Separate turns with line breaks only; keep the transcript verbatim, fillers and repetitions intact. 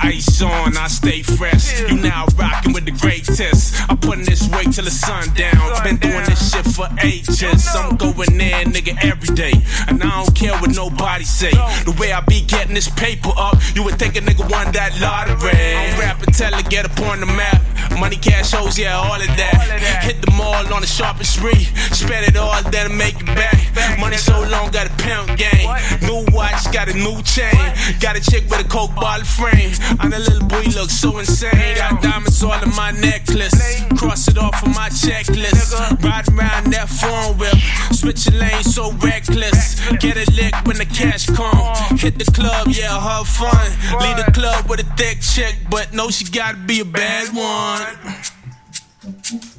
ice on, I stay fresh. You now rockin' with the greatest. I put in this weight till the sun down. Been doing this shit for ages. I'm going in, nigga, every day. And I don't care what nobody say. The way I be getting this paper up, you would think a nigga won that lottery. I'm rapping till I get up on the map. Money, cash, hoes, yeah, all of that. Hit them all on the sharpest spree. Spend it all, then make it back. Money so long, got a pimp game. New watch, got a new chain. Got a chick with a coke bottle frame. And the little boy looks so insane. Got diamonds all in my necklace. Cross it off on my checklist. Ride around that phone whip. Switching lanes so reckless. Get it lick when the cash come. Hit the club, yeah, have fun. Leave the club with a thick chick, but no, she gotta be a bad one.